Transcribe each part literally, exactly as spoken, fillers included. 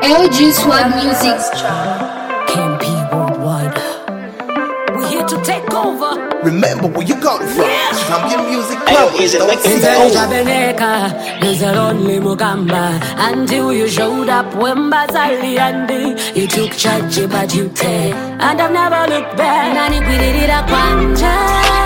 L G Swag Music. K M P Worldwide. We're here to take over. Remember where you got it from. Yeah. Champion Music Club. There's a lonely Mugamba until you showed up when Bazali and you took charge but you take. And I've never looked back. Nani kwirira kwanja.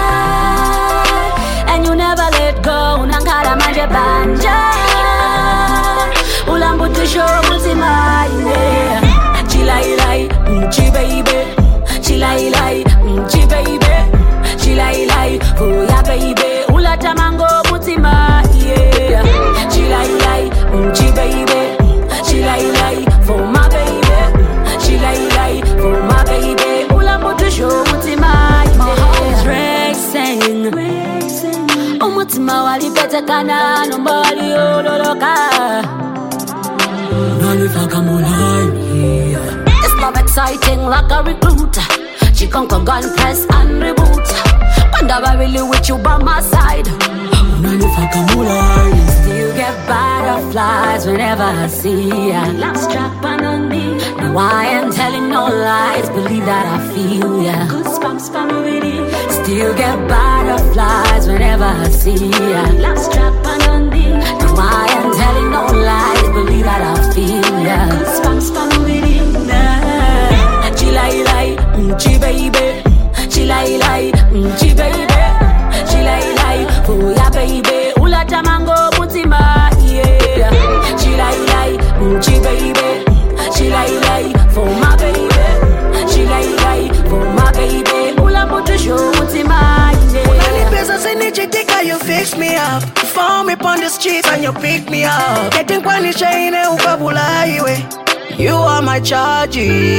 And you never let go. Nankara manje banja. Ulambuti show muzima ine. Chila ilai, mchi baby. Chila ilai, mchi baby. Chila ilai, oh ya baby. Ulata mango muzima yeah. Chila ilai, mchi baby. Chila ilai, for my baby. Chila ilai, for my baby. Ulambuti show muzima ine. My heart is racing, racing. Umutima wali pete kana nombali odoloka. This love exciting like a recruiter. She conquer gun press and reboot. Wonder I really with you by my side. Still get butterflies whenever I see ya. Last strap on me. No, I am telling no lies. Believe that I feel ya. Goosebumps family. Still get butterflies whenever I see ya. Last strap on me. No, I am telling no lies. Believe that I feel ya. Goosebumps family. Chila ilai, mchi baby. Chila ilai, mchi baby. Chila ilai, for ya baby. Ulata mango mutima, yeah. Chila ilai, mchi baby. Chila ilai, for my baby. Chila ilai, for my baby. Ula mutu show mutima, yeah. Any business in Nichitika, you fix me up. You found me on the streets and you pick me up. Getting kwani chaine ukabula highway. You are my charge.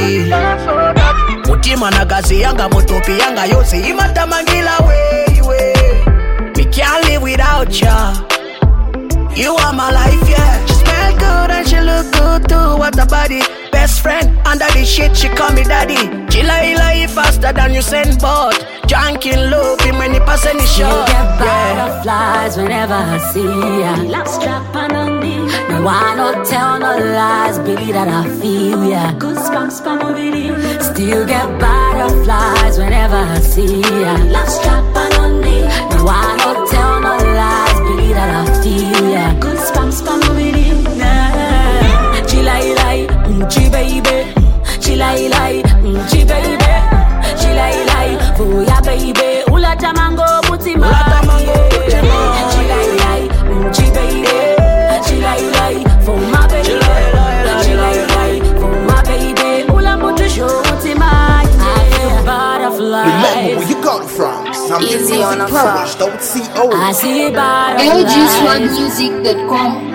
Mutima na gazi yanga motopi yanga yose imata mangila way way. Me can't live without ya. You are my life, yeah. She smell good and she look good too. What a body. Best friend under the shit, she call me daddy. Chila ila faster than you send board. Junkin' loop him when he pass any shot. You get butterflies yeah. Whenever I see ya. Last strap on me. No, I no tell no lies. Believe that I feel ya. Goosebumps family. Still get butterflies whenever I see ya. Last strap on me. No, I no tell no lies. Believe that I feel ya. Goosebumps family. Nah. Chila ilai, mchi baby. Chila ilai, mchi baby. Chila ilai, for ya baby. Ulata mango mutima. Ulata mango mutima. Chila ilai, mchi baby. Chila ilai, for my baby. Chila ilai, for my baby. Ula mutu show mutima. I feel butterflies. Remember where you got it from. Champion Easy Music on a Club. Don't see old. I see butterflies. L G Swag Music dot com